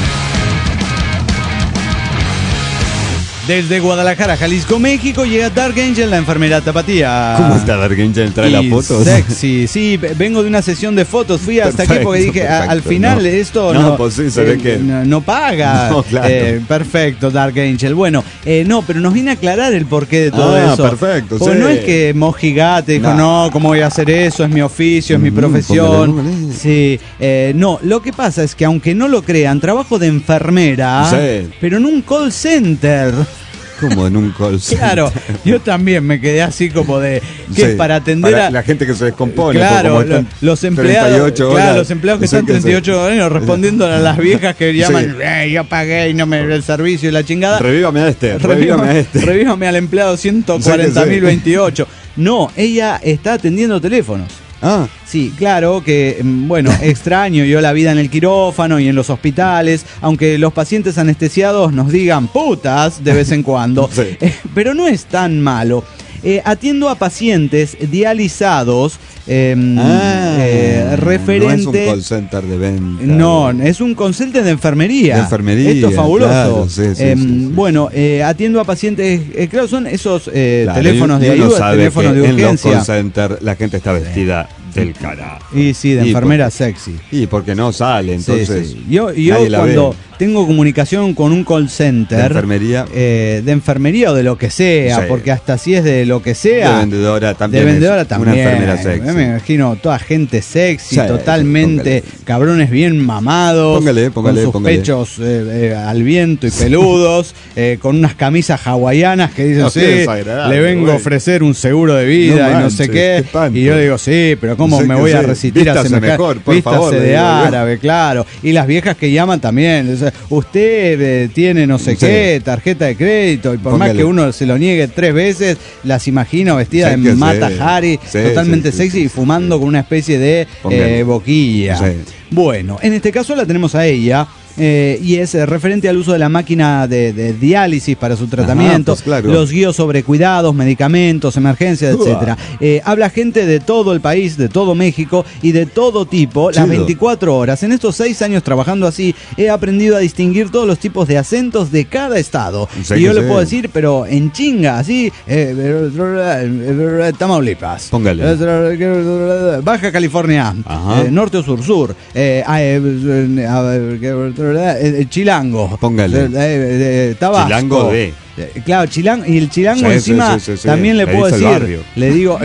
Desde Guadalajara, Jalisco, México, llega Dark Angel, la enfermera tapatía. ¿Cómo está Dark Angel? ¿Trae las fotos? Sexy, sí, vengo de una sesión de fotos. Fui hasta aquí porque dije, al final esto no, pues sí, se ve que no paga. No, claro. Perfecto, Dark Angel. Bueno, no, pero nos viene a aclarar el porqué de todo eso. Perfecto, porque no es que Mojigate dijo, no, ¿cómo voy a hacer eso? Es mi oficio, es mi profesión. Sí, no, lo que pasa es que aunque no lo crean, trabajo de enfermera, pero en un call center. Como en un call center. Claro, yo también me quedé así como de que es para atender para a la gente que se descompone. Claro, los empleados, horas, los empleados que están 38 horas respondiendo a las viejas que llaman, yo pagué y no me el servicio y la chingada. Revívame a este. Revívame al empleado 140.028. No, ella está atendiendo teléfonos. Ah. Sí, claro que, bueno, extraño yo la vida en el quirófano y en los hospitales, aunque los pacientes anestesiados nos digan putas de vez en cuando, pero no es tan malo. Atiendo a pacientes dializados referente... No es un call center de venta. No, es un call center de enfermería. De enfermería. Esto es fabuloso. Claro, bueno, atiendo a pacientes... claro, son esos teléfonos de ayuda, teléfonos de urgencia. En los call center la gente está vestida del carajo. Y sí, de enfermera sexy. Y porque no sale, entonces... Sí. Yo cuando tengo comunicación con un call center... De enfermería o de lo que sea, porque hasta si es de lo que sea... De vendedora también. Una enfermera sexy. Me imagino toda gente sexy, totalmente cabrones bien mamados, con sus pechos al viento y peludos, con unas camisas hawaianas que dicen, le vengo a ofrecer un seguro de vida y no sé qué. Y yo digo, sí, pero ¿cómo me voy a resistir a mejor, por favor, de árabe, claro. Y las viejas que llaman también, usted tiene no sé qué, tarjeta de crédito, y por más que uno se lo niegue 3 veces, las imagino vestidas en Mata Hari, totalmente sexy y fumando con una especie de boquilla. Bueno, en este caso la tenemos a ella. Y es referente al uso de la máquina de diálisis para su tratamiento. Pues claro. Los guíos sobre cuidados, medicamentos, emergencias, etcétera. Habla gente de todo el país, de todo México y de todo tipo, las 24 horas. En estos 6 años trabajando así, he aprendido a distinguir todos los tipos de acentos de cada estado. Y yo le puedo decir, pero en chinga, así, Tamaulipas. Póngale. Baja California, norte o sur, Chilango. Póngale. Tabasco. Chilango de. Claro, Chilango. Y el Chilango encima también le puedo decir. Le digo,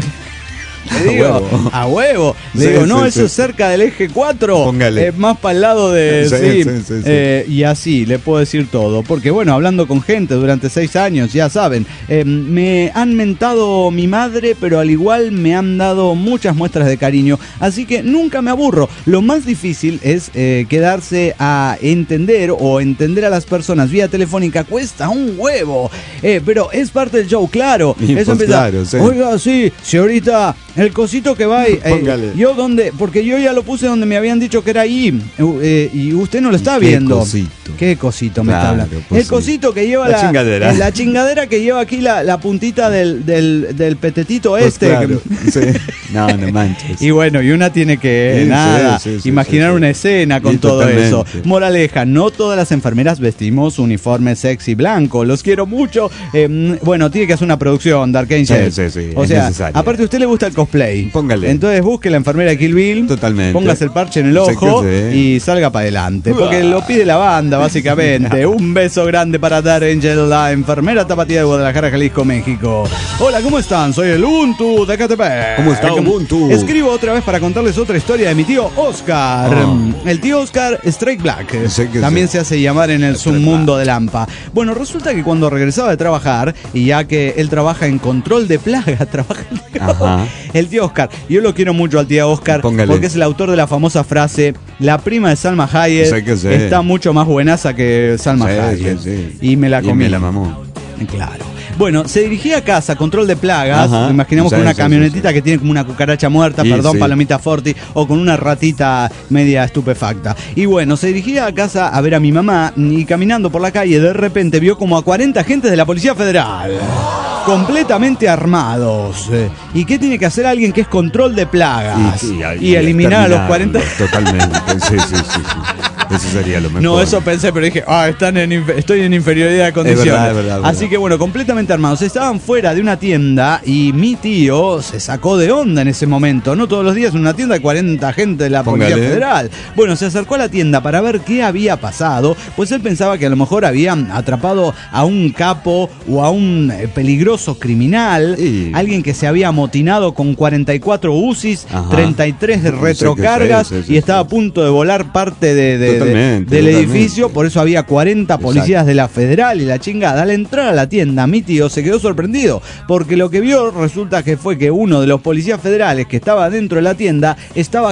a huevo. Le digo, no, eso es cerca del eje 4. Póngale. Más para el lado de. Y así le puedo decir todo. Porque, bueno, hablando con gente durante 6 años, ya saben, me han mentado mi madre, pero al igual me han dado muchas muestras de cariño. Así que nunca me aburro. Lo más difícil es quedarse a entender o entender a las personas vía telefónica. Cuesta un huevo. Pero es parte del show, claro. Eso empieza. Claro, oiga, sí, si ahorita. El cosito que va ahí, ¿yo dónde? Porque yo ya lo puse donde me habían dicho que era ahí, y usted no lo está viendo. ¿Qué cosito me está hablando? El cosito que lleva la chingadera. La chingadera que lleva aquí la puntita del petetito pues claro. No manches. Y bueno, y una tiene que imaginar una escena con todo eso. Moraleja, no todas las enfermeras vestimos uniforme sexy blanco. Los quiero mucho. Bueno, tiene que hacer una producción, Dark Angel. O sea, aparte a usted le gusta el cosplay. Póngale. Entonces busque la enfermera Kill Bill. Totalmente. Póngase el parche en el ojo y salga para adelante. Porque lo pide la banda, básicamente. Un beso grande para Dark Angel, la enfermera tapatía de Guadalajara, Jalisco, México. Hola, ¿cómo están? Soy el Ubuntu de Catepec. ¿Cómo está Ubuntu? Escribo otra vez para contarles otra historia de mi tío Oscar. El tío Oscar Strike Black. También se hace llamar en el submundo de Lampa. Bueno, resulta que cuando regresaba de trabajar, y ya que él trabaja en control de plagas, el tío Oscar, yo lo quiero mucho al tío Oscar. Póngale. Porque es el autor de la famosa frase: la prima de Salma Hayek está mucho más buenaza que Salma Hayek. Y me la comí. Y me la mamó. Claro. Bueno, se dirigía a casa, control de plagas. Imaginemos con una camionetita que tiene como una cucaracha muerta, palomita Forti, o con una ratita media estupefacta. Y bueno, se dirigía a casa a ver a mi mamá, y caminando por la calle de repente vio como a 40 agentes de la Policía Federal. Completamente armados. ¿Y qué tiene que hacer alguien que es control de plagas? Y eliminar a los 40. Totalmente, sí. Eso sería lo mejor. No, eso pensé, pero dije, estoy en inferioridad de condiciones. Es verdad. Así que bueno, completamente armados. Estaban fuera de una tienda y mi tío se sacó de onda en ese momento. No todos los días en una tienda de 40 gente de la Policía Federal. Bueno, se acercó a la tienda para ver qué había pasado, pues él pensaba que a lo mejor habían atrapado a un capo o a un peligroso criminal, alguien que se había amotinado con 44 UCIs, 33 retrocargas y estaba a punto de volar parte de del edificio, por eso había 40 policías de la Federal y la chingada. Al entrar a la tienda, mi tío se quedó sorprendido, porque lo que vio resulta que fue que uno de los policías federales que estaba dentro de la tienda estaba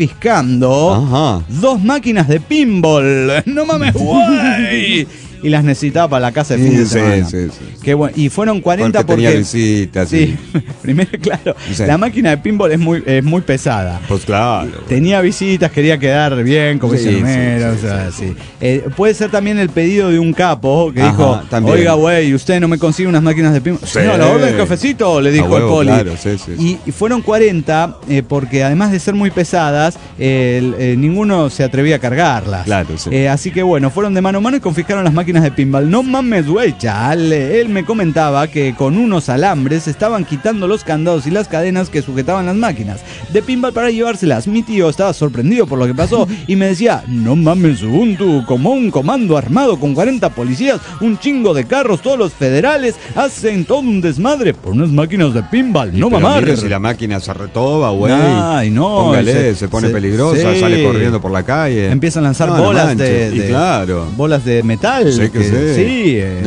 confiscando 2 máquinas de pinball. ¡No mames, güey! Y las necesitaba para la casa de fin de semana. Sí. Qué bueno. Y fueron 40 porque tenía visitas. Sí, primero, claro, la máquina de pinball es muy pesada. Pues claro. Tenía visitas, quería quedar bien, como ese número, sí. Puede ser también el pedido de un capo que dijo, también. Oiga, güey, ¿usted no me consigue unas máquinas de pinball? Sí. No, la orden cafecito, le dijo el poli. Claro, y fueron 40 porque además de ser muy pesadas, ninguno se atrevía a cargarlas. Claro, sí. Así que bueno, fueron de mano a mano y confiscaron las máquinas de pinball. No mames, güey, chale. Él me comentaba que con unos alambres estaban quitando los candados y las cadenas que sujetaban las máquinas de pinball para llevárselas. Mi tío estaba sorprendido por lo que pasó y me decía, no mames, Ubuntu, como un comando armado con 40 policías, un chingo de carros, todos los federales hacen todo un desmadre por unas máquinas de pinball. No mamar. Si la máquina se retoba, güey. Ay, no. Póngale, se pone peligrosa, sale corriendo por la calle. Empiezan a lanzar bolas bolas de metal. Sí, es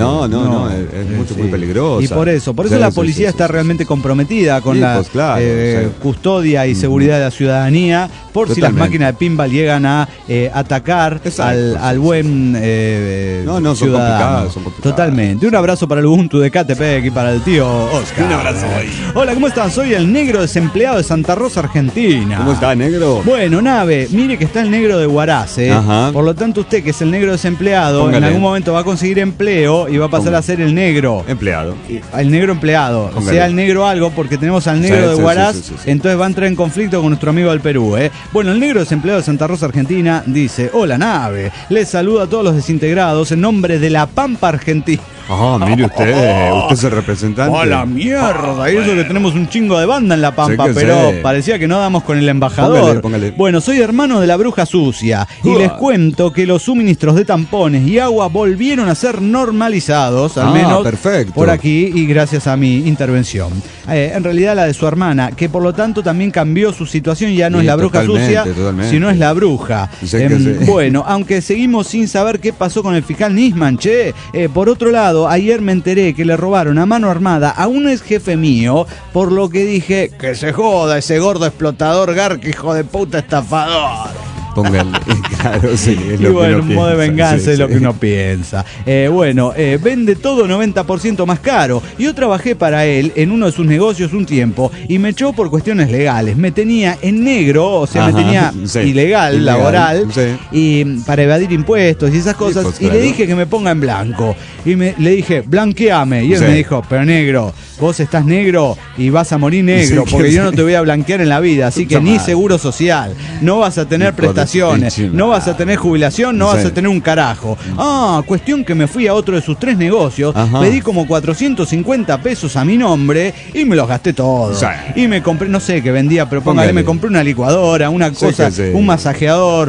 muy peligroso. Y por eso la policía está realmente comprometida con la custodia y seguridad de la ciudadanía, por si las máquinas de pinball llegan a atacar al buen ciudadano. Son complicadas. Totalmente. Un abrazo para el Ubuntu de Catepec y para el tío Oscar. Un abrazo ahí. Hola, ¿cómo están? Soy el negro desempleado de Santa Rosa, Argentina. ¿Cómo está, negro? Bueno, Nave, mire que está el negro de Huaraz, Por lo tanto, usted que es el negro desempleado, en algún momento va a conseguir empleo y va a pasar a ser el negro empleado. El negro empleado. Sea el negro algo, porque tenemos al negro de Huaraz, entonces va a entrar en conflicto con nuestro amigo del Perú, Bueno, el negro desempleado de Santa Rosa, Argentina, dice: hola, Nave, les saludo a todos los desintegrados en nombre de la Pampa Argentina. Mire usted es el representante. ¡Oh, la mierda! Y eso que tenemos un chingo de banda en La Pampa, pero parecía que no damos con el embajador. Póngale. Bueno, soy hermano de la Bruja Sucia y les cuento que los suministros de tampones y agua volvieron a ser normalizados, al menos por aquí, y gracias a mi intervención. En realidad la de su hermana, que por lo tanto también cambió su situación, ya no es la Bruja Sucia, sino es la bruja. Bueno, aunque seguimos sin saber qué pasó con el fiscal Nisman, por otro lado, ayer me enteré que le robaron a mano armada a un ex jefe mío, por lo que dije, que se joda ese gordo explotador Garca, hijo de puta estafador. Póngale, claro, sí, es lo y bueno, que un modo de venganza es lo que uno piensa. Vende todo 90% más caro. Yo trabajé para él en uno de sus negocios un tiempo y me echó por cuestiones legales. Me tenía en negro, o sea, me tenía ilegal, laboral, y para evadir impuestos y esas cosas. Y le dije que me ponga en blanco. Y le dije, blanqueame. Y él me dijo, pero negro, vos estás negro y vas a morir negro, porque yo no te voy a blanquear en la vida. Así que ni seguro social, no vas a tener prestaciones, no vas a tener jubilación, no vas a tener un carajo. Cuestión que me fui a otro de sus 3 negocios, pedí como 450 pesos a mi nombre y me los gasté todos. Y me compré, no sé qué vendía, pero póngale, me compré una licuadora, una cosa, un masajeador,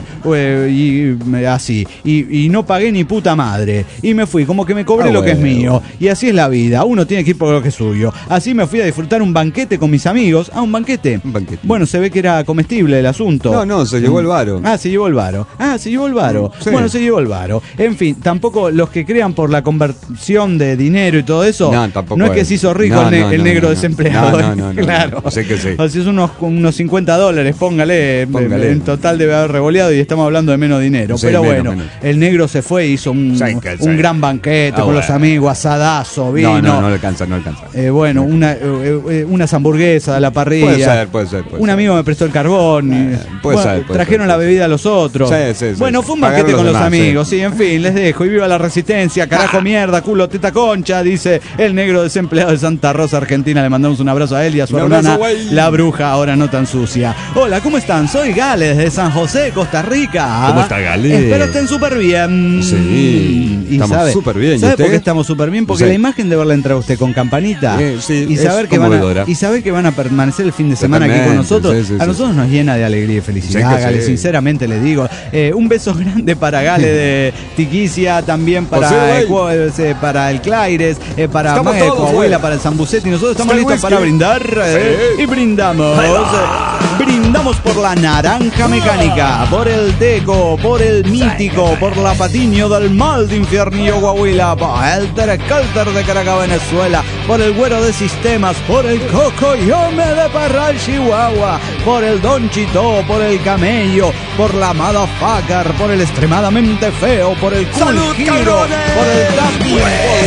y así. Y no pagué ni puta madre. Y me fui, como que me cobré lo que es mío. Y así es la vida, uno tiene que ir por lo que es suyo. Así me fui a disfrutar un banquete con mis amigos. Un banquete. Bueno, se ve que era comestible el asunto. No, se llevó el varo. Se llevó el varo. Bueno, se llevó el varo. En fin, tampoco los que crean por la conversión de dinero y todo eso, no es que se hizo rico el negro desempleado. Claro. Sé que sí. O sea, es unos $50, póngale. En total debe haber revoleado y estamos hablando de menos dinero. Pero bueno, el negro se fue y hizo un gran banquete con los amigos, asadazo, vino. No le alcanza. Bueno, unas hamburguesas a la parrilla. Puede ser. Un amigo me prestó el carbón. Trajeron la bebida a los otros. Bueno, fue un banquete con los amigos. Sí, en fin, les dejo. Y viva la resistencia, carajo, mierda, culo, teta, concha, dice el negro desempleado de Santa Rosa, Argentina. Le mandamos un abrazo a él y a su hermana, la bruja, ahora no tan sucia. Hola, ¿cómo están? Soy Gales de San José, Costa Rica. ¿Cómo está, Gales? Espero estén súper bien. Sí, estamos súper bien. ¿Sabe por qué estamos súper bien? Porque la imagen de verla entrar a usted con campanita y saber que van a permanecer el fin de semana aquí con nosotros, a nosotros nos llena de alegría y felicidad, Gales, sinceramente. solamente le digo. Un beso grande para Gale de Tiquicia, también para el Claires, para Maga de Coahuila, para el Zambucetti. Nosotros estamos listos para brindar y brindamos. Brindamos por la Naranja Mecánica, por el Teco, por el Mítico, por la Patiño del Mal de Infiernillo Coahuila, por el Terecalter de Caracas, Venezuela, por el Güero de Sistemas, por el Cocoyome de Parral, Chihuahua, por el Don Chito, por el Camello, por la Motherfucker, por el Extremadamente Feo, por el Cool Giro, por el Tapi,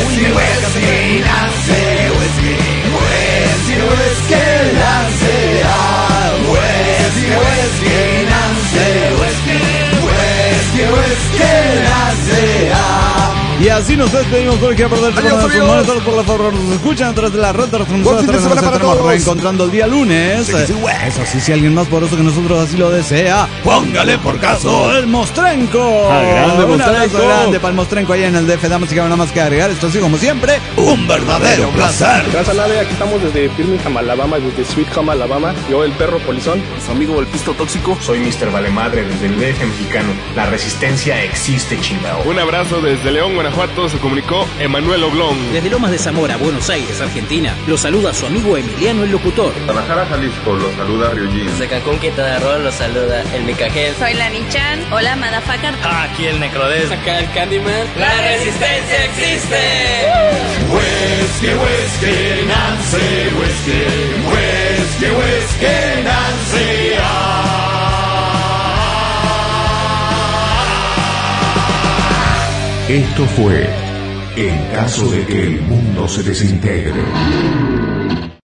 y así nos despedimos por aquí a perder por la favor nos escuchan a través de la red. Nos estaremos reencontrando el día lunes. Eso sí, si alguien más poderoso que nosotros así lo desea, póngale por caso el Mostrenco. Un abrazo grande para el Mostrenco allá en el DF. Damas y caballeros, nada más que agregar. Esto ha sido como siempre un verdadero placer. Gracias, Nave. Aquí estamos desde Birmingham, Alabama, desde Sweet Home, Alabama. Yo, el perro polizón. Su amigo el pisto tóxico. Soy Mr. Valemadre desde el DF mexicano. La resistencia existe, chingao. Un abrazo desde León, Guanajuato. Se comunicó Emanuel Oblón. Desde Lomas de Zamora, Buenos Aires, Argentina, lo saluda su amigo Emiliano el Locutor. Guadalajara, Jalisco, lo saluda Ryujin. Desde Cancún, Quintana Roo, lo saluda el Micajel. Soy la Nichan. Hola, Motherfucker. Aquí el Necrodes. Acá el Candyman. ¡La resistencia existe! Whisky, whisky, Nancy, whisky, whisky, whisky, Nancy. Esto fue En caso de que el mundo se desintegre.